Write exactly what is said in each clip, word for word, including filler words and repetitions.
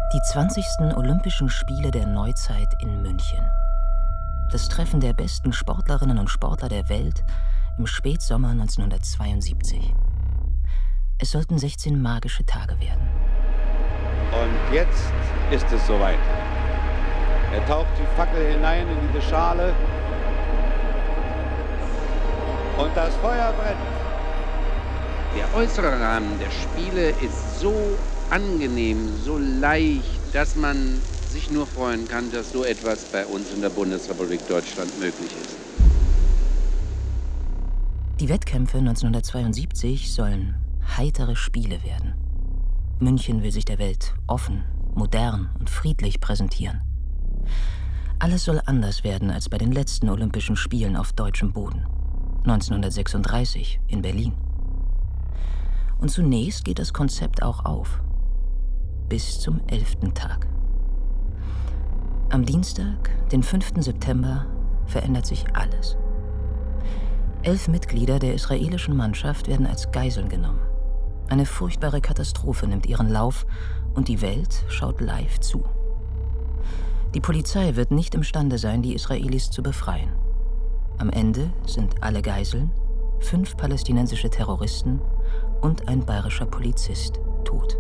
Die zwanzigsten Olympischen Spiele der Neuzeit in München. Das Treffen der besten Sportlerinnen und Sportler der Welt im Spätsommer neunzehnhundertzweiundsiebzig. Es sollten sechzehn magische Tage werden. Und jetzt ist es soweit. Er taucht die Fackel hinein in diese Schale und das Feuer brennt. Der äußere Rahmen der Spiele ist so angenehm, so leicht, dass man sich nur freuen kann, dass so etwas bei uns in der Bundesrepublik Deutschland möglich ist. Die Wettkämpfe neunzehnhundertzweiundsiebzig sollen heitere Spiele werden. München will sich der Welt offen, modern und friedlich präsentieren. Alles soll anders werden als bei den letzten Olympischen Spielen auf deutschem Boden. neunzehnhundertsechsunddreißig in Berlin. Und zunächst geht das Konzept auch auf. Bis zum elften Tag. Am Dienstag, den fünften September, verändert sich alles. Elf Mitglieder der israelischen Mannschaft werden als Geiseln genommen. Eine furchtbare Katastrophe nimmt ihren Lauf und die Welt schaut live zu. Die Polizei wird nicht imstande sein, die Israelis zu befreien. Am Ende sind alle Geiseln, fünf palästinensische Terroristen und ein bayerischer Polizist tot.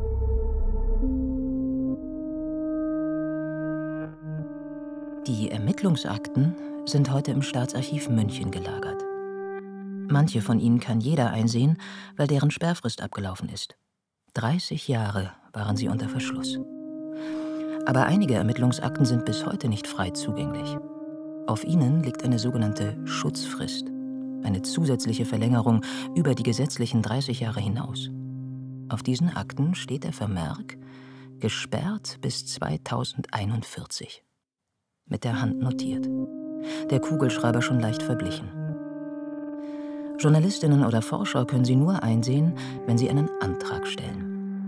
Die Ermittlungsakten sind heute im Staatsarchiv München gelagert. Manche von ihnen kann jeder einsehen, weil deren Sperrfrist abgelaufen ist. dreißig Jahre waren sie unter Verschluss. Aber einige Ermittlungsakten sind bis heute nicht frei zugänglich. Auf ihnen liegt eine sogenannte Schutzfrist, eine zusätzliche Verlängerung über die gesetzlichen dreißig Jahre hinaus. Auf diesen Akten steht der Vermerk gesperrt bis zweitausendeinundvierzig. Mit der Hand notiert. Der Kugelschreiber schon leicht verblichen. Journalistinnen oder Forscher können sie nur einsehen, wenn sie einen Antrag stellen.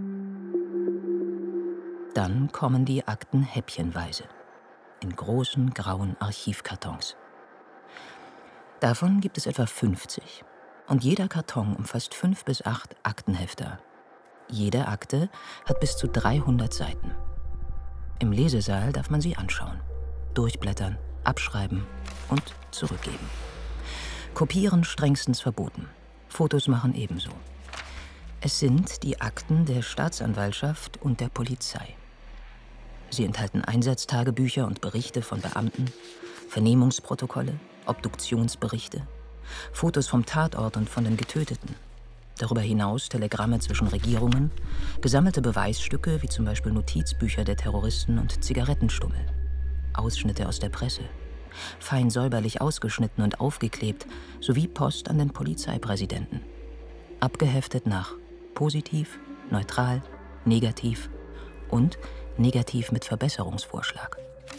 Dann kommen die Akten häppchenweise, in großen grauen Archivkartons. Davon gibt es etwa fünfzig und jeder Karton umfasst fünf bis acht Aktenhefter. Jede Akte hat bis zu dreihundert Seiten. Im Lesesaal darf man sie anschauen, durchblättern, abschreiben und zurückgeben. Kopieren strengstens verboten, Fotos machen ebenso. Es sind die Akten der Staatsanwaltschaft und der Polizei. Sie enthalten Einsatztagebücher und Berichte von Beamten, Vernehmungsprotokolle, Obduktionsberichte, Fotos vom Tatort und von den Getöteten. Darüber hinaus Telegramme zwischen Regierungen, gesammelte Beweisstücke wie zum Beispiel Notizbücher der Terroristen und Zigarettenstummel, Ausschnitte aus der Presse, fein säuberlich ausgeschnitten und aufgeklebt, sowie Post an den Polizeipräsidenten. Abgeheftet nach positiv, neutral, negativ und negativ mit Verbesserungsvorschlag.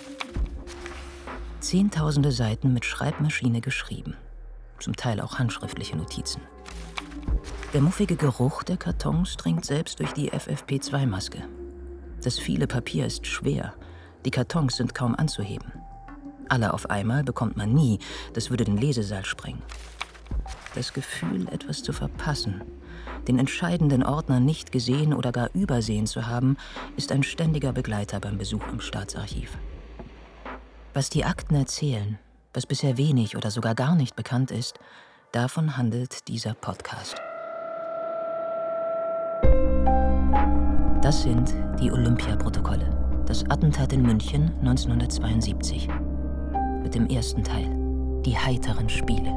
Zehntausende Seiten mit Schreibmaschine geschrieben, zum Teil auch handschriftliche Notizen. Der muffige Geruch der Kartons dringt selbst durch die F F P zwei Maske. Das viele Papier ist schwer, die Kartons sind kaum anzuheben. Alle auf einmal bekommt man nie, das würde den Lesesaal sprengen. Das Gefühl, etwas zu verpassen, den entscheidenden Ordner nicht gesehen oder gar übersehen zu haben, ist ein ständiger Begleiter beim Besuch im Staatsarchiv. Was die Akten erzählen, was bisher wenig oder sogar gar nicht bekannt ist, davon handelt dieser Podcast. Das sind die Olympiaprotokolle, das Attentat in München neunzehnhundertzweiundsiebzig. Mit dem ersten Teil, die heiteren Spiele.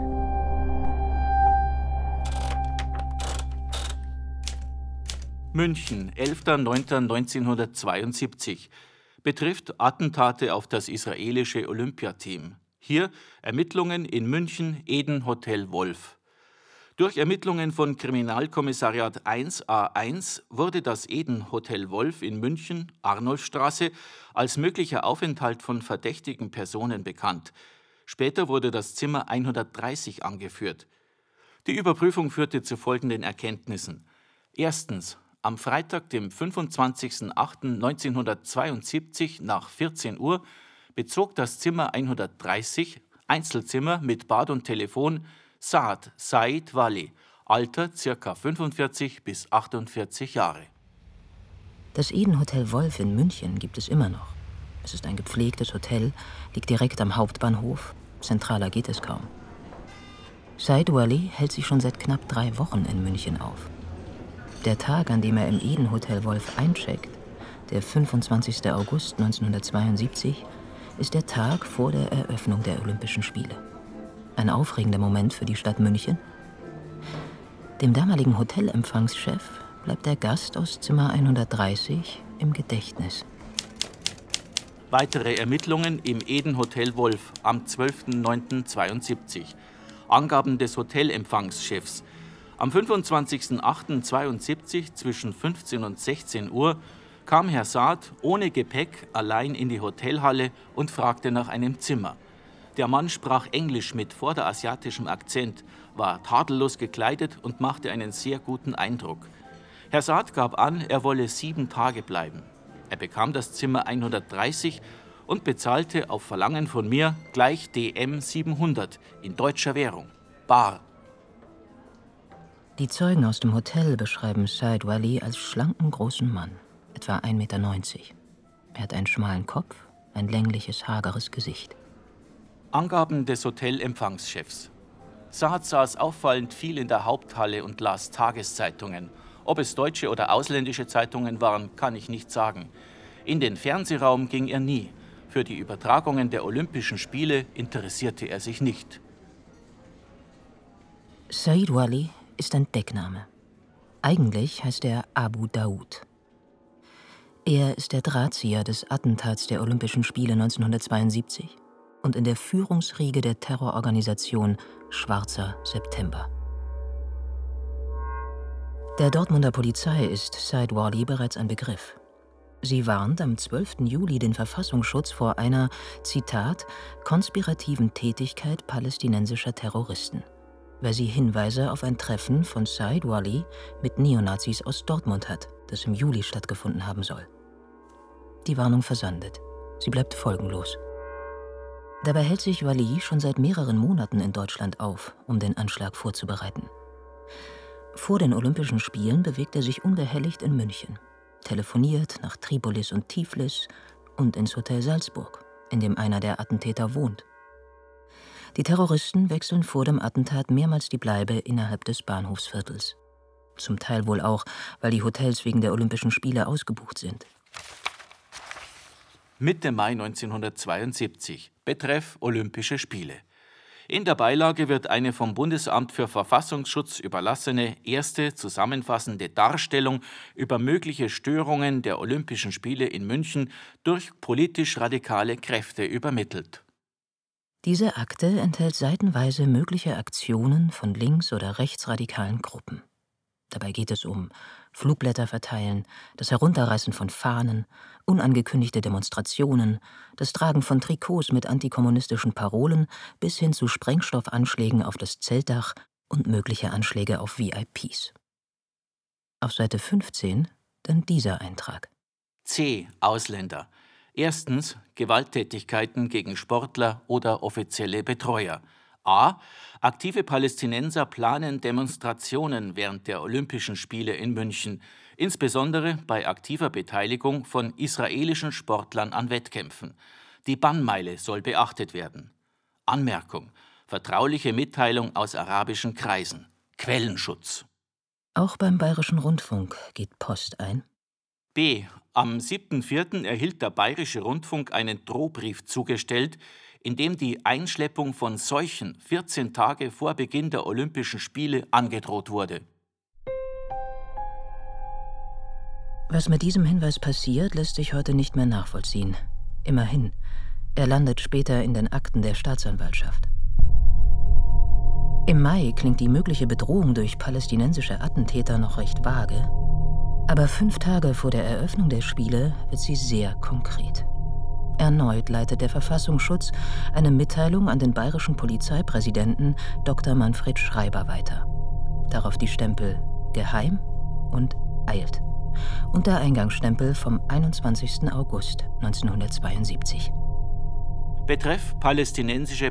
München, elfter neunter neunzehnhundertzweiundsiebzig, betrifft Attentate auf das israelische Olympiateam. Hier Ermittlungen in München, Eden Hotel Wolf. Durch Ermittlungen von Kriminalkommissariat eins A eins wurde das Eden Hotel Wolf in München, Arnulfstraße, als möglicher Aufenthalt von verdächtigen Personen bekannt. Später wurde das Zimmer hundertdreißig angeführt. Die Überprüfung führte zu folgenden Erkenntnissen. Erstens. Am Freitag, dem fünfundzwanzigsten achter neunzehnhundertzweiundsiebzig nach vierzehn Uhr bezog das Zimmer hundertdreißig, Einzelzimmer mit Bad und Telefon, Saad Said Wali, Alter ca. fünfundvierzig bis achtundvierzig Jahre. Das Eden Hotel Wolf in München gibt es immer noch. Es ist ein gepflegtes Hotel, liegt direkt am Hauptbahnhof. Zentraler geht es kaum. Said Wali hält sich schon seit knapp drei Wochen in München auf. Der Tag, an dem er im Eden Hotel Wolf eincheckt, der fünfundzwanzigster August neunzehnhundertzweiundsiebzig, ist der Tag vor der Eröffnung der Olympischen Spiele. Ein aufregender Moment für die Stadt München. Dem damaligen Hotelempfangschef bleibt der Gast aus Zimmer hundertdreißig im Gedächtnis. Weitere Ermittlungen im Eden Hotel Wolf am zwölften neunten zweiundsiebzig. Angaben des Hotelempfangschefs. Am fünfundzwanzigsten achten zweiundsiebzig zwischen fünfzehn und sechzehn Uhr kam Herr Saad ohne Gepäck allein in die Hotelhalle und fragte nach einem Zimmer. Der Mann sprach Englisch mit vorderasiatischem Akzent, war tadellos gekleidet und machte einen sehr guten Eindruck. Herr Saad gab an, er wolle sieben Tage bleiben. Er bekam das Zimmer hundertdreißig und bezahlte auf Verlangen von mir gleich D M siebenhundert in deutscher Währung, bar. Die Zeugen aus dem Hotel beschreiben Said Wali als schlanken großen Mann, etwa ein Meter neunzig. Er hat einen schmalen Kopf, ein längliches, hageres Gesicht. Angaben des Hotelempfangschefs. Saad saß auffallend viel in der Haupthalle und las Tageszeitungen. Ob es deutsche oder ausländische Zeitungen waren, kann ich nicht sagen. In den Fernsehraum ging er nie. Für die Übertragungen der Olympischen Spiele interessierte er sich nicht. Said Wali ist ein Deckname. Eigentlich heißt er Abu Daoud. Er ist der Drahtzieher des Attentats der Olympischen Spiele neunzehnhundertzweiundsiebzig und in der Führungsriege der Terrororganisation Schwarzer September. Der Dortmunder Polizei ist Said Wali bereits ein Begriff. Sie warnt am zwölften Juli den Verfassungsschutz vor einer, Zitat, konspirativen Tätigkeit palästinensischer Terroristen, weil sie Hinweise auf ein Treffen von Said Wali mit Neonazis aus Dortmund hat, das im Juli stattgefunden haben soll. Die Warnung versandet. Sie bleibt folgenlos. Dabei hält sich Wali schon seit mehreren Monaten in Deutschland auf, um den Anschlag vorzubereiten. Vor den Olympischen Spielen bewegt er sich unbehelligt in München, telefoniert nach Tripolis und Tiflis und ins Hotel Salzburg, in dem einer der Attentäter wohnt. Die Terroristen wechseln vor dem Attentat mehrmals die Bleibe innerhalb des Bahnhofsviertels. Zum Teil wohl auch, weil die Hotels wegen der Olympischen Spiele ausgebucht sind. Mitte Mai neunzehnhundertzweiundsiebzig. Betreff Olympische Spiele. In der Beilage wird eine vom Bundesamt für Verfassungsschutz überlassene erste zusammenfassende Darstellung über mögliche Störungen der Olympischen Spiele in München durch politisch radikale Kräfte übermittelt. Diese Akte enthält seitenweise mögliche Aktionen von links- oder rechtsradikalen Gruppen. Dabei geht es um Flugblätter verteilen, das Herunterreißen von Fahnen, unangekündigte Demonstrationen, das Tragen von Trikots mit antikommunistischen Parolen bis hin zu Sprengstoffanschlägen auf das Zeltdach und mögliche Anschläge auf V I Ps. Auf Seite fünfzehn dann dieser Eintrag. C. Ausländer. Erstens Gewalttätigkeiten gegen Sportler oder offizielle Betreuer. A. Aktive Palästinenser planen Demonstrationen während der Olympischen Spiele in München, insbesondere bei aktiver Beteiligung von israelischen Sportlern an Wettkämpfen. Die Bannmeile soll beachtet werden. Anmerkung: Vertrauliche Mitteilung aus arabischen Kreisen. Quellenschutz. Auch beim Bayerischen Rundfunk geht Post ein. B. Am siebten vierten erhielt der Bayerische Rundfunk einen Drohbrief zugestellt, in dem die Einschleppung von Seuchen vierzehn Tage vor Beginn der Olympischen Spiele angedroht wurde. Was mit diesem Hinweis passiert, lässt sich heute nicht mehr nachvollziehen. Immerhin, er landet später in den Akten der Staatsanwaltschaft. Im Mai klingt die mögliche Bedrohung durch palästinensische Attentäter noch recht vage. Aber fünf Tage vor der Eröffnung der Spiele wird sie sehr konkret. Erneut leitet der Verfassungsschutz eine Mitteilung an den bayerischen Polizeipräsidenten Doktor Manfred Schreiber weiter. Darauf die Stempel Geheim und Eilt und der Eingangsstempel vom einundzwanzigsten August neunzehnhundertzweiundsiebzig. Betreff Palästinensische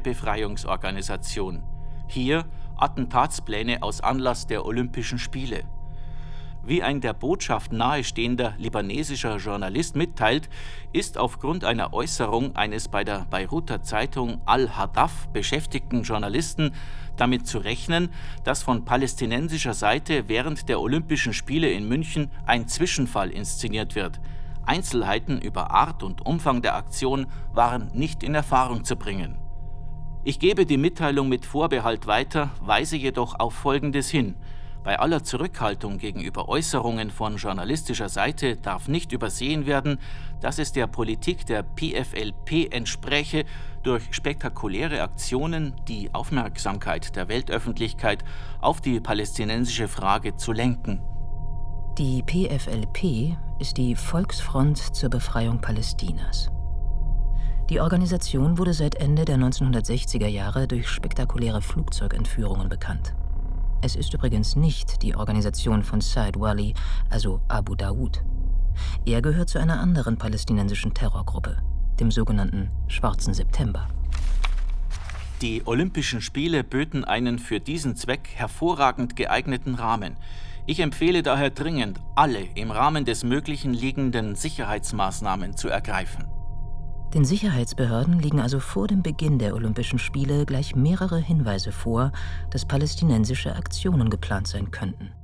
Befreiungsorganisation. Hier Attentatspläne aus Anlass der Olympischen Spiele. Wie ein der Botschaft nahestehender libanesischer Journalist mitteilt, ist aufgrund einer Äußerung eines bei der Beiruter Zeitung Al-Hadaf beschäftigten Journalisten damit zu rechnen, dass von palästinensischer Seite während der Olympischen Spiele in München ein Zwischenfall inszeniert wird. Einzelheiten über Art und Umfang der Aktion waren nicht in Erfahrung zu bringen. Ich gebe die Mitteilung mit Vorbehalt weiter, weise jedoch auf Folgendes hin. Bei aller Zurückhaltung gegenüber Äußerungen von journalistischer Seite darf nicht übersehen werden, dass es der Politik der P F L P entspräche, durch spektakuläre Aktionen die Aufmerksamkeit der Weltöffentlichkeit auf die palästinensische Frage zu lenken. Die P F L P ist die Volksfront zur Befreiung Palästinas. Die Organisation wurde seit Ende der neunzehnhundertsechziger Jahre durch spektakuläre Flugzeugentführungen bekannt. Es ist übrigens nicht die Organisation von Said Wali, also Abu Daoud. Er gehört zu einer anderen palästinensischen Terrorgruppe, dem sogenannten Schwarzen September. Die Olympischen Spiele böten einen für diesen Zweck hervorragend geeigneten Rahmen. Ich empfehle daher dringend, alle im Rahmen des Möglichen liegenden Sicherheitsmaßnahmen zu ergreifen. Den Sicherheitsbehörden liegen also vor dem Beginn der Olympischen Spiele gleich mehrere Hinweise vor, dass palästinensische Aktionen geplant sein könnten.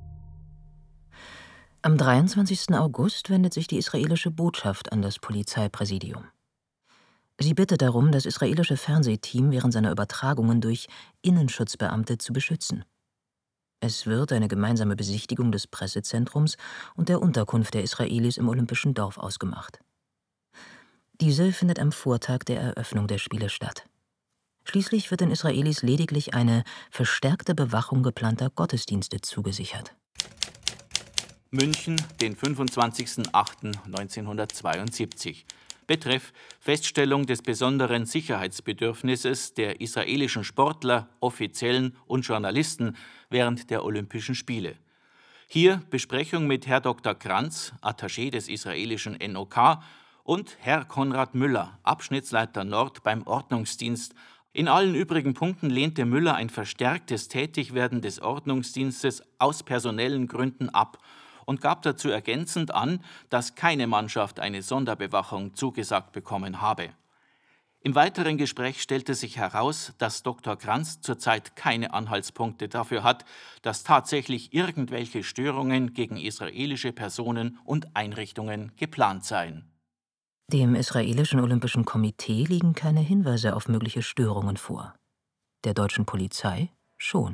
Am dreiundzwanzigsten August wendet sich die israelische Botschaft an das Polizeipräsidium. Sie bittet darum, das israelische Fernsehteam während seiner Übertragungen durch Innenschutzbeamte zu beschützen. Es wird eine gemeinsame Besichtigung des Pressezentrums und der Unterkunft der Israelis im Olympischen Dorf ausgemacht. Diese findet am Vortag der Eröffnung der Spiele statt. Schließlich wird den Israelis lediglich eine verstärkte Bewachung geplanter Gottesdienste zugesichert. München, den fünfundzwanzigsten achten neunzehnhundertzweiundsiebzig. Betreff Feststellung des besonderen Sicherheitsbedürfnisses der israelischen Sportler, Offiziellen und Journalisten während der Olympischen Spiele. Hier Besprechung mit Herr Doktor Kranz, Attaché des israelischen N O K, und Herr Konrad Müller, Abschnittsleiter Nord beim Ordnungsdienst. In allen übrigen Punkten lehnte Müller ein verstärktes Tätigwerden des Ordnungsdienstes aus personellen Gründen ab und gab dazu ergänzend an, dass keine Mannschaft eine Sonderbewachung zugesagt bekommen habe. Im weiteren Gespräch stellte sich heraus, dass Doktor Kranz zurzeit keine Anhaltspunkte dafür hat, dass tatsächlich irgendwelche Störungen gegen israelische Personen und Einrichtungen geplant seien. Dem israelischen Olympischen Komitee liegen keine Hinweise auf mögliche Störungen vor. Der deutschen Polizei schon.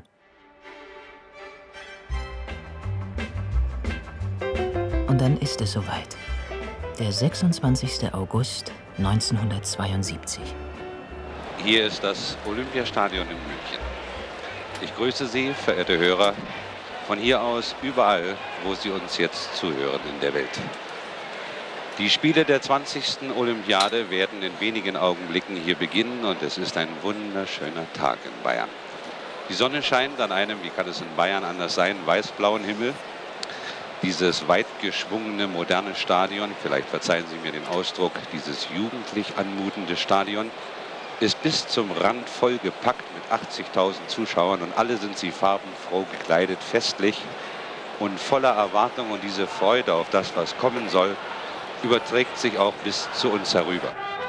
Und dann ist es soweit. Der sechsundzwanzigsten August neunzehnhundertzweiundsiebzig. Hier ist das Olympiastadion in München. Ich grüße Sie, verehrte Hörer, von hier aus überall, wo Sie uns jetzt zuhören in der Welt. Die Spiele der zwanzigsten Olympiade werden in wenigen Augenblicken hier beginnen und es ist ein wunderschöner Tag in Bayern. Die Sonne scheint an einem, wie kann es in Bayern anders sein, weiß-blauen Himmel. Dieses weit geschwungene, moderne Stadion, vielleicht verzeihen Sie mir den Ausdruck, dieses jugendlich anmutende Stadion, ist bis zum Rand vollgepackt mit achtzigtausend Zuschauern und alle sind sie farbenfroh gekleidet, festlich und voller Erwartung, und diese Freude auf das, was kommen soll, überträgt sich auch bis zu uns herüber.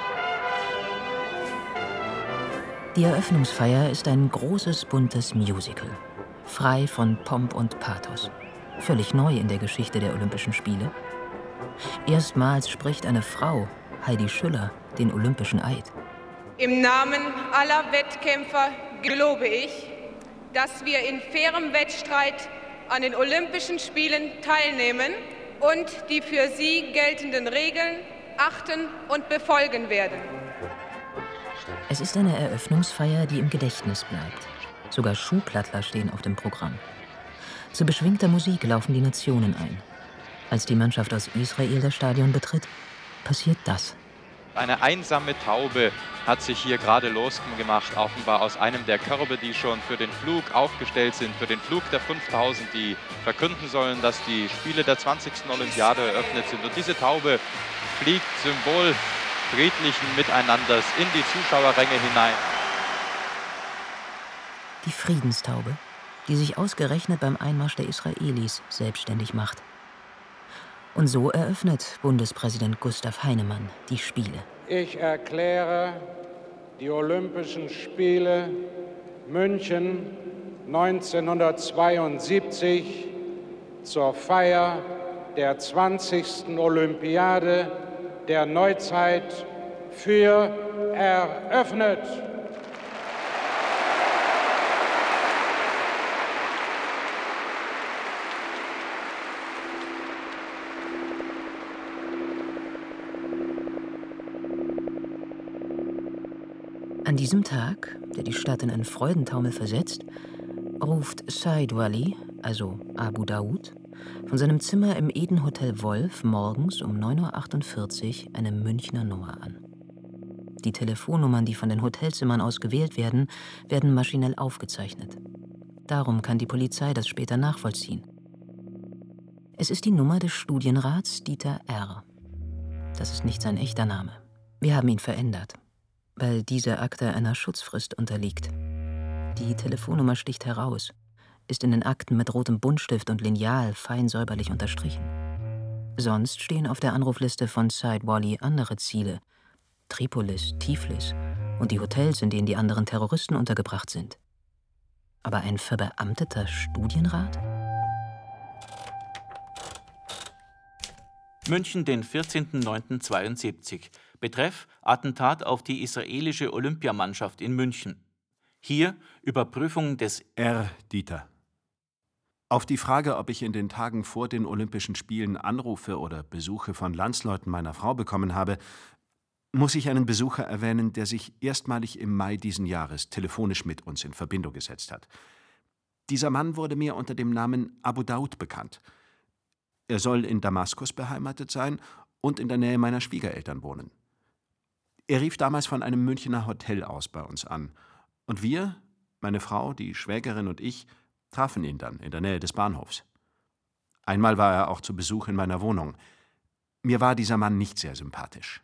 Die Eröffnungsfeier ist ein großes, buntes Musical, frei von Pomp und Pathos, völlig neu in der Geschichte der Olympischen Spiele. Erstmals spricht eine Frau, Heidi Schüller, den Olympischen Eid. Im Namen aller Wettkämpfer gelobe ich, dass wir in fairem Wettstreit an den Olympischen Spielen teilnehmen und die für sie geltenden Regeln achten und befolgen werden. Es ist eine Eröffnungsfeier, die im Gedächtnis bleibt. Sogar Schuhplattler stehen auf dem Programm. Zu beschwingter Musik laufen die Nationen ein. Als die Mannschaft aus Israel das Stadion betritt, passiert das. Eine einsame Taube hat sich hier gerade losgemacht, offenbar aus einem der Körbe, die schon für den Flug aufgestellt sind, für den Flug der fünftausend, die verkünden sollen, dass die Spiele der zwanzigsten Olympiade eröffnet sind. Und diese Taube fliegt Symbol friedlichen Miteinanders in die Zuschauerränge hinein. Die Friedenstaube, die sich ausgerechnet beim Einmarsch der Israelis selbstständig macht. Und so eröffnet Bundespräsident Gustav Heinemann die Spiele. Ich erkläre die Olympischen Spiele München neunzehnhundertzweiundsiebzig zur Feier der zwanzigsten Olympiade der Neuzeit für eröffnet. An diesem Tag, der die Stadt in einen Freudentaumel versetzt, ruft Said Wali, also Abu Daoud, von seinem Zimmer im Eden Hotel Wolf morgens um neun Uhr achtundvierzig eine Münchner Nummer an. Die Telefonnummern, die von den Hotelzimmern aus gewählt werden, werden maschinell aufgezeichnet. Darum kann die Polizei das später nachvollziehen. Es ist die Nummer des Studienrats Dieter R. Das ist nicht sein echter Name. Wir haben ihn verändert, weil diese Akte einer Schutzfrist unterliegt. Die Telefonnummer sticht heraus, ist in den Akten mit rotem Buntstift und Lineal fein säuberlich unterstrichen. Sonst stehen auf der Anrufliste von Said Wali andere Ziele, Tripolis, Tiflis und die Hotels, in denen die anderen Terroristen untergebracht sind. Aber ein verbeamteter Studienrat? München, den vierzehnten neunten zweiundsiebzig. Betreff Attentat auf die israelische Olympiamannschaft in München. Hier Überprüfung des R. Dieter. Auf die Frage, ob ich in den Tagen vor den Olympischen Spielen Anrufe oder Besuche von Landsleuten meiner Frau bekommen habe, muss ich einen Besucher erwähnen, der sich erstmalig im Mai diesen Jahres telefonisch mit uns in Verbindung gesetzt hat. Dieser Mann wurde mir unter dem Namen Abu Daoud bekannt. Er soll in Damaskus beheimatet sein und in der Nähe meiner Schwiegereltern wohnen. Er rief damals von einem Münchner Hotel aus bei uns an. Und wir, meine Frau, die Schwägerin und ich, trafen ihn dann in der Nähe des Bahnhofs. Einmal war er auch zu Besuch in meiner Wohnung. Mir war dieser Mann nicht sehr sympathisch.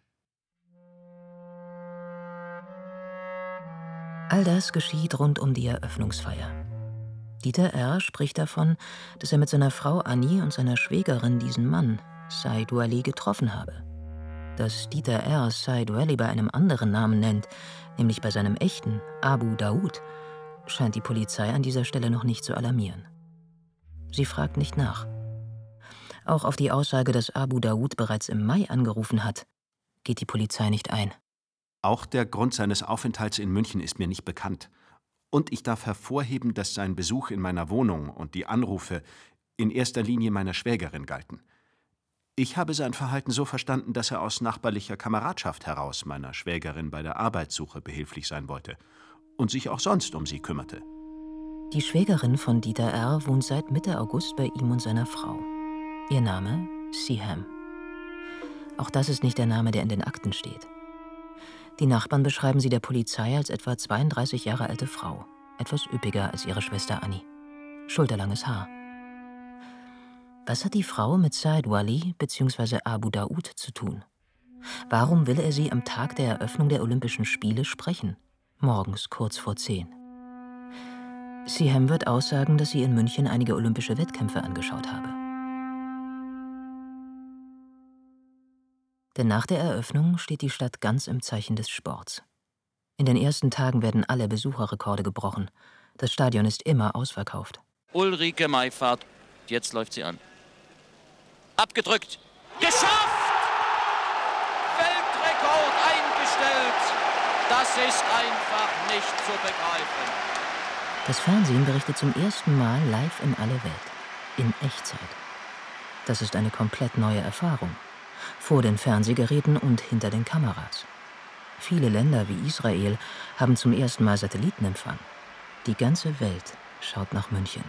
All das geschieht rund um die Eröffnungsfeier. Dieter R. spricht davon, dass er mit seiner Frau Annie und seiner Schwägerin diesen Mann, Said Wali, getroffen habe. Dass Dieter R. Said Wali bei einem anderen Namen nennt, nämlich bei seinem echten Abu Daoud, scheint die Polizei an dieser Stelle noch nicht zu alarmieren. Sie fragt nicht nach. Auch auf die Aussage, dass Abu Daoud bereits im Mai angerufen hat, geht die Polizei nicht ein. Auch der Grund seines Aufenthalts in München ist mir nicht bekannt. Und ich darf hervorheben, dass sein Besuch in meiner Wohnung und die Anrufe in erster Linie meiner Schwägerin galten. Ich habe sein Verhalten so verstanden, dass er aus nachbarlicher Kameradschaft heraus meiner Schwägerin bei der Arbeitssuche behilflich sein wollte und sich auch sonst um sie kümmerte. Die Schwägerin von Dieter R. wohnt seit Mitte August bei ihm und seiner Frau. Ihr Name Siham. Auch das ist nicht der Name, der in den Akten steht. Die Nachbarn beschreiben sie der Polizei als etwa zweiunddreißig Jahre alte Frau, etwas üppiger als ihre Schwester Annie. Schulterlanges Haar. Was hat die Frau mit Said Wali bzw. Abu Daoud zu tun? Warum will er sie am Tag der Eröffnung der Olympischen Spiele sprechen? Morgens kurz vor zehn. Siham wird aussagen, dass sie in München einige olympische Wettkämpfe angeschaut habe. Denn nach der Eröffnung steht die Stadt ganz im Zeichen des Sports. In den ersten Tagen werden alle Besucherrekorde gebrochen. Das Stadion ist immer ausverkauft. Ulrike Meifert, jetzt läuft sie an. Abgedrückt. Geschafft! Weltrekord eingestellt. Das ist einfach nicht zu begreifen. Das Fernsehen berichtet zum ersten Mal live in alle Welt. In Echtzeit. Das ist eine komplett neue Erfahrung. Vor den Fernsehgeräten und hinter den Kameras. Viele Länder wie Israel haben zum ersten Mal Satellitenempfang. Die ganze Welt schaut nach München.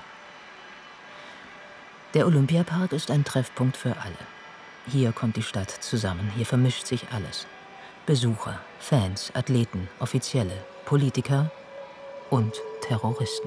Der Olympiapark ist ein Treffpunkt für alle. Hier kommt die Stadt zusammen, hier vermischt sich alles. Besucher, Fans, Athleten, Offizielle, Politiker und Terroristen.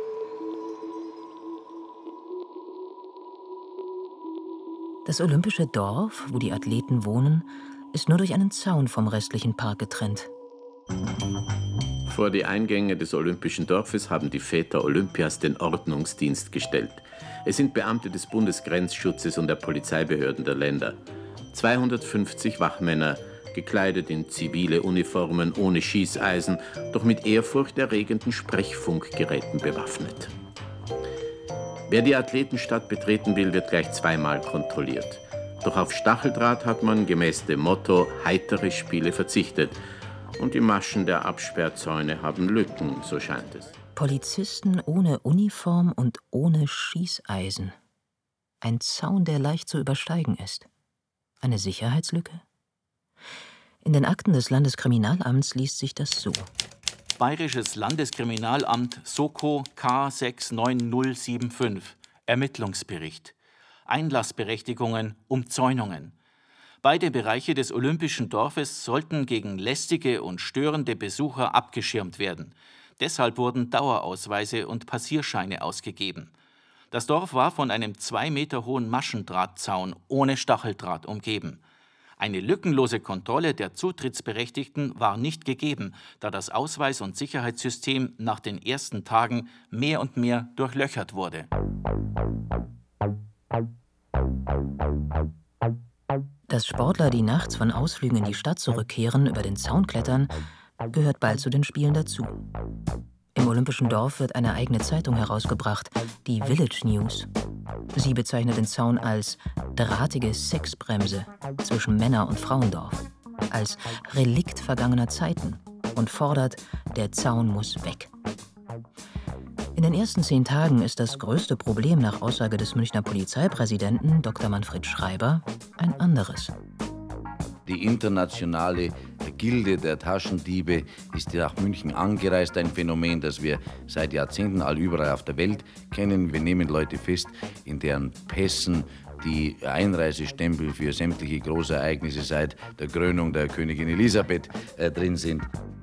Das olympische Dorf, wo die Athleten wohnen, ist nur durch einen Zaun vom restlichen Park getrennt. Vor die Eingänge des Olympischen Dorfes haben die Väter Olympias den Ordnungsdienst gestellt. Es sind Beamte des Bundesgrenzschutzes und der Polizeibehörden der Länder. zweihundertfünfzig Wachmänner, gekleidet in zivile Uniformen ohne Schießeisen, doch mit ehrfurchterregenden Sprechfunkgeräten bewaffnet. Wer die Athletenstadt betreten will, wird gleich zweimal kontrolliert. Doch auf Stacheldraht hat man gemäß dem Motto heitere Spiele verzichtet. Und die Maschen der Absperrzäune haben Lücken, so scheint es. Polizisten ohne Uniform und ohne Schießeisen. Ein Zaun, der leicht zu übersteigen ist. Eine Sicherheitslücke? In den Akten des Landeskriminalamts liest sich das so. Bayerisches Landeskriminalamt Soko K sechs neun null sieben fünf. Ermittlungsbericht. Einlassberechtigungen, Umzäunungen. Beide Bereiche des Olympischen Dorfes sollten gegen lästige und störende Besucher abgeschirmt werden. Deshalb wurden Dauerausweise und Passierscheine ausgegeben. Das Dorf war von einem zwei Meter hohen Maschendrahtzaun ohne Stacheldraht umgeben. Eine lückenlose Kontrolle der Zutrittsberechtigten war nicht gegeben, da das Ausweis- und Sicherheitssystem nach den ersten Tagen mehr und mehr durchlöchert wurde. Dass Sportler, die nachts von Ausflügen in die Stadt zurückkehren, über den Zaun klettern, gehört bald zu den Spielen dazu. Im Olympischen Dorf wird eine eigene Zeitung herausgebracht, die Village News. Sie bezeichnet den Zaun als drahtige Sexbremse zwischen Männer- und Frauendorf, als Relikt vergangener Zeiten und fordert, der Zaun muss weg. In den ersten zehn Tagen ist das größte Problem nach Aussage des Münchner Polizeipräsidenten Doktor Manfred Schreiber ein anderes. Die internationale Gilde der Taschendiebe ist nach München angereist, ein Phänomen, das wir seit Jahrzehnten allüberall auf der Welt kennen. Wir nehmen Leute fest, in deren Pässen die Einreisestempel für sämtliche Großereignisse seit der Krönung der Königin Elisabeth äh, drin sind.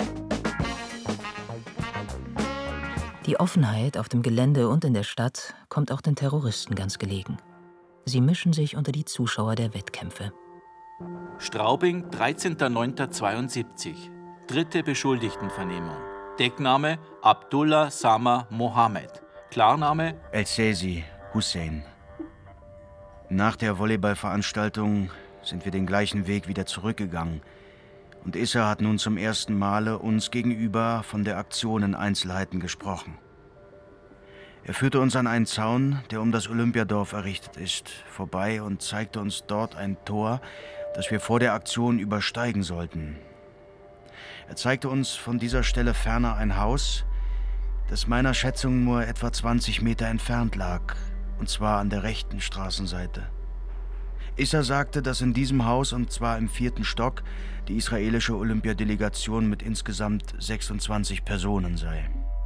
Die Offenheit auf dem Gelände und in der Stadt kommt auch den Terroristen ganz gelegen. Sie mischen sich unter die Zuschauer der Wettkämpfe. Straubing, dreizehnter neunter zweiundsiebzig. Dritte Beschuldigtenvernehmung. Deckname Abdullah Sama Mohammed. Klarname El-Sesi Hussein. Nach der Volleyballveranstaltung sind wir den gleichen Weg wieder zurückgegangen. Und Issa hat nun zum ersten Male uns gegenüber von der Aktion in Einzelheiten gesprochen. Er führte uns an einen Zaun, der um das Olympiadorf errichtet ist, vorbei und zeigte uns dort ein Tor, das wir vor der Aktion übersteigen sollten. Er zeigte uns von dieser Stelle ferner ein Haus, das meiner Schätzung nur etwa zwanzig Meter entfernt lag, und zwar an der rechten Straßenseite. Issa sagte, dass in diesem Haus, und zwar im vierten Stock, die israelische Olympiadelegation mit insgesamt sechsundzwanzig Personen sei.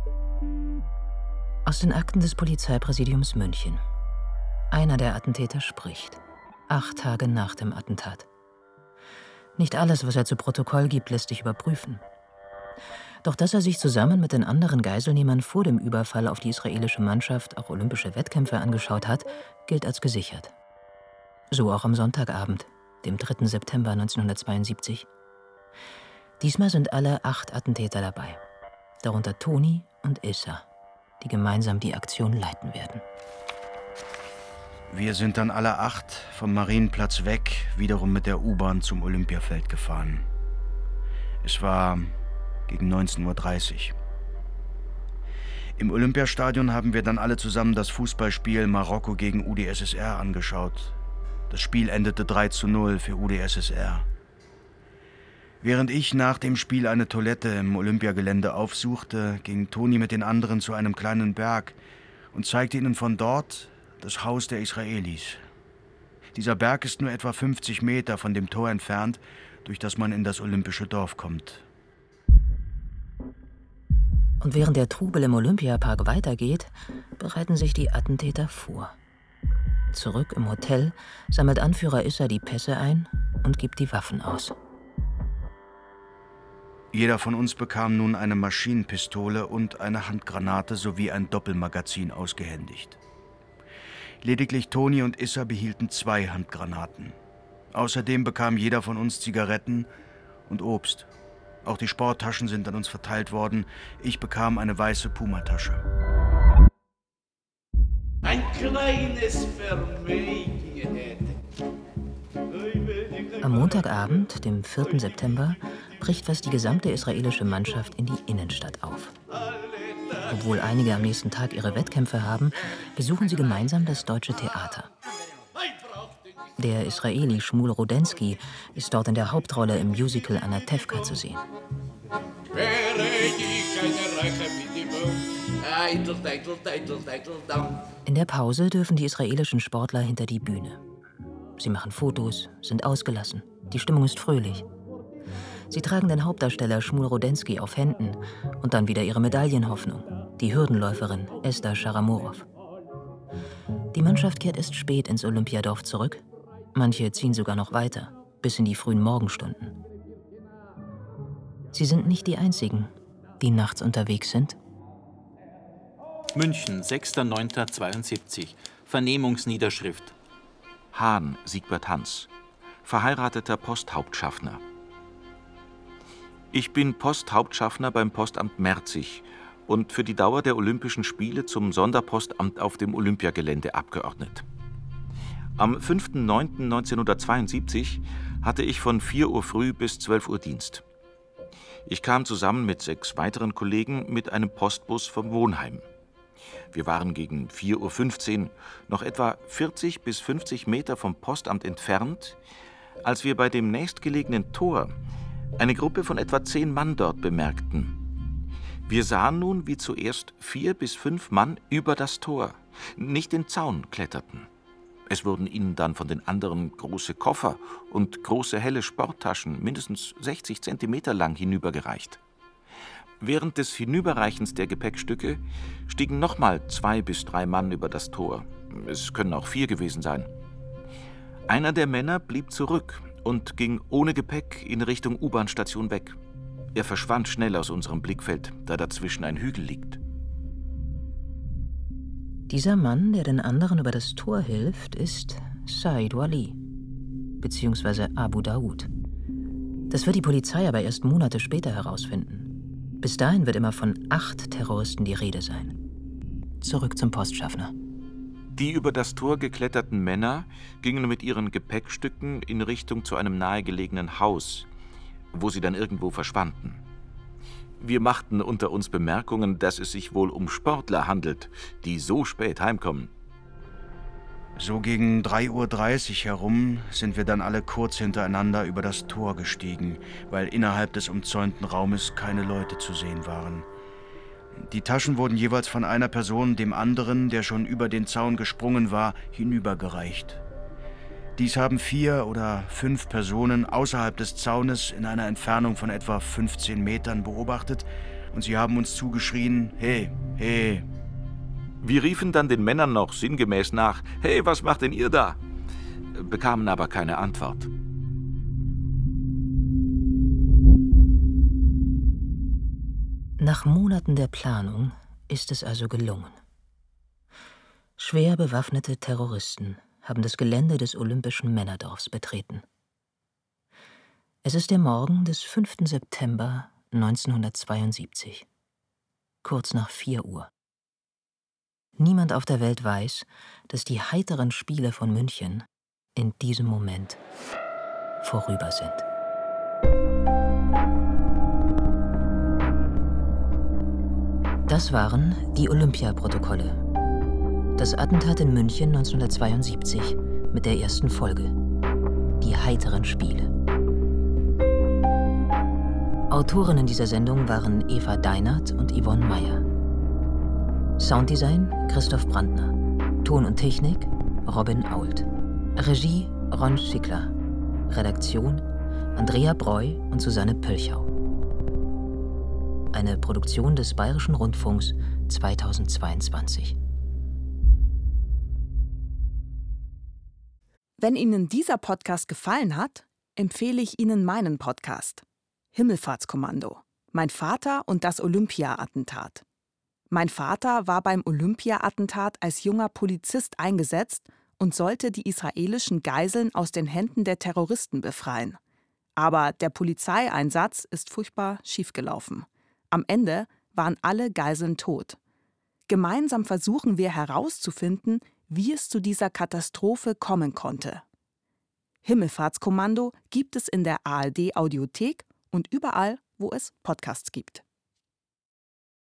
Aus den Akten des Polizeipräsidiums München. Einer der Attentäter spricht. Acht Tage nach dem Attentat. Nicht alles, was er zu Protokoll gibt, lässt sich überprüfen. Doch dass er sich zusammen mit den anderen Geiselnehmern vor dem Überfall auf die israelische Mannschaft auch olympische Wettkämpfe angeschaut hat, gilt als gesichert. So auch am Sonntagabend, dem dritten September neunzehnhundertzweiundsiebzig. Diesmal sind alle acht Attentäter dabei, darunter Toni und Issa, die gemeinsam die Aktion leiten werden. Wir sind dann alle acht vom Marienplatz weg, wiederum mit der U-Bahn zum Olympiafeld gefahren. Es war gegen neunzehn Uhr dreißig. Im Olympiastadion haben wir dann alle zusammen das Fußballspiel Marokko gegen U d S S R angeschaut. Das Spiel endete drei zu null für U d S S R. Während ich nach dem Spiel eine Toilette im Olympiagelände aufsuchte, ging Toni mit den anderen zu einem kleinen Berg und zeigte ihnen von dort das Haus der Israelis. Dieser Berg ist nur etwa fünfzig Meter von dem Tor entfernt, durch das man in das Olympische Dorf kommt. Und während der Trubel im Olympiapark weitergeht, bereiten sich die Attentäter vor. Zurück im Hotel sammelt Anführer Issa die Pässe ein und gibt die Waffen aus. Jeder von uns bekam nun eine Maschinenpistole und eine Handgranate sowie ein Doppelmagazin ausgehändigt. Lediglich Toni und Issa behielten zwei Handgranaten. Außerdem bekam jeder von uns Zigaretten und Obst Auch die Sporttaschen sind an uns verteilt worden. Ich bekam eine weiße Puma-Tasche. Ein kleines Vermögen. Am Montagabend, dem vierten September, bricht fast die gesamte israelische Mannschaft in die Innenstadt auf. Obwohl einige am nächsten Tag ihre Wettkämpfe haben, besuchen sie gemeinsam das Deutsche Theater. Der Israeli Shmuel Rudensky ist dort in der Hauptrolle im Musical Anatevka zu sehen. In der Pause dürfen die israelischen Sportler hinter die Bühne. Sie machen Fotos, sind ausgelassen. Die Stimmung ist fröhlich. Sie tragen den Hauptdarsteller Shmuel Rudensky auf Händen und dann wieder ihre Medaillenhoffnung, die Hürdenläuferin Esther Sharamorov. Die Mannschaft kehrt erst spät ins Olympiadorf zurück. Manche ziehen sogar noch weiter, bis in die frühen Morgenstunden. Sie sind nicht die Einzigen, die nachts unterwegs sind. München, sechster neunter zweiundsiebzig. Vernehmungsniederschrift. Hahn, Siegbert Hans, verheirateter Posthauptschaffner. Ich bin Posthauptschaffner beim Postamt Merzig und für die Dauer der Olympischen Spiele zum Sonderpostamt auf dem Olympiagelände abgeordnet. Am fünften neunten neunzehnhundertzweiundsiebzig hatte ich von vier Uhr früh bis zwölf Uhr Dienst. Ich kam zusammen mit sechs weiteren Kollegen mit einem Postbus vom Wohnheim. Wir waren gegen vier Uhr fünfzehn noch etwa vierzig bis fünfzig Meter vom Postamt entfernt, als wir bei dem nächstgelegenen Tor eine Gruppe von etwa zehn Mann dort bemerkten. Wir sahen nun, wie zuerst vier bis fünf Mann über das Tor, nicht den Zaun kletterten. Es wurden ihnen dann von den anderen große Koffer und große helle Sporttaschen, mindestens sechzig Zentimeter lang, hinübergereicht. Während des Hinüberreichens der Gepäckstücke stiegen nochmal zwei bis drei Mann über das Tor. Es können auch vier gewesen sein. Einer der Männer blieb zurück und ging ohne Gepäck in Richtung U-Bahn-Station weg. Er verschwand schnell aus unserem Blickfeld, da dazwischen ein Hügel liegt. Dieser Mann, der den anderen über das Tor hilft, ist Said Wali, beziehungsweise Abu Daoud. Das wird die Polizei aber erst Monate später herausfinden. Bis dahin wird immer von acht Terroristen die Rede sein. Zurück zum Postschaffner. Die über das Tor gekletterten Männer gingen mit ihren Gepäckstücken in Richtung zu einem nahegelegenen Haus, wo sie dann irgendwo verschwanden. Wir machten unter uns Bemerkungen, dass es sich wohl um Sportler handelt, die so spät heimkommen. So gegen drei Uhr dreißig herum sind wir dann alle kurz hintereinander über das Tor gestiegen, weil innerhalb des umzäunten Raumes keine Leute zu sehen waren. Die Taschen wurden jeweils von einer Person dem anderen, der schon über den Zaun gesprungen war, hinübergereicht. Dies haben vier oder fünf Personen außerhalb des Zaunes in einer Entfernung von etwa fünfzehn Metern beobachtet und sie haben uns zugeschrien, hey, hey. Wir riefen dann den Männern noch sinngemäß nach, hey, was macht denn ihr da? Bekamen aber keine Antwort. Nach Monaten der Planung ist es also gelungen. Schwer bewaffnete Terroristen haben das Gelände des Olympischen Männerdorfs betreten. Es ist der Morgen des fünften September neunzehnhundertzweiundsiebzig, kurz nach vier Uhr. Niemand auf der Welt weiß, dass die heiteren Spiele von München in diesem Moment vorüber sind. Das waren die Olympiaprotokolle. Das Attentat in München neunzehnhundertzweiundsiebzig mit der ersten Folge. Die heiteren Spiele. Autorinnen dieser Sendung waren Eva Deinert und Yvonne Meyer. Sounddesign Christoph Brandner. Ton und Technik Robin Ault. Regie Ron Schickler. Redaktion Andrea Breu und Susanne Pölchau. Eine Produktion des Bayerischen Rundfunks zweitausendzweiundzwanzig. Wenn Ihnen dieser Podcast gefallen hat, empfehle ich Ihnen meinen Podcast Himmelfahrtskommando. Mein Vater und das Olympia-Attentat. Mein Vater war beim Olympia-Attentat als junger Polizist eingesetzt und sollte die israelischen Geiseln aus den Händen der Terroristen befreien. Aber der Polizeieinsatz ist furchtbar schiefgelaufen. Am Ende waren alle Geiseln tot. Gemeinsam versuchen wir herauszufinden, wie es zu dieser Katastrophe kommen konnte. Himmelfahrtskommando gibt es in der A R D-Audiothek und überall, wo es Podcasts gibt.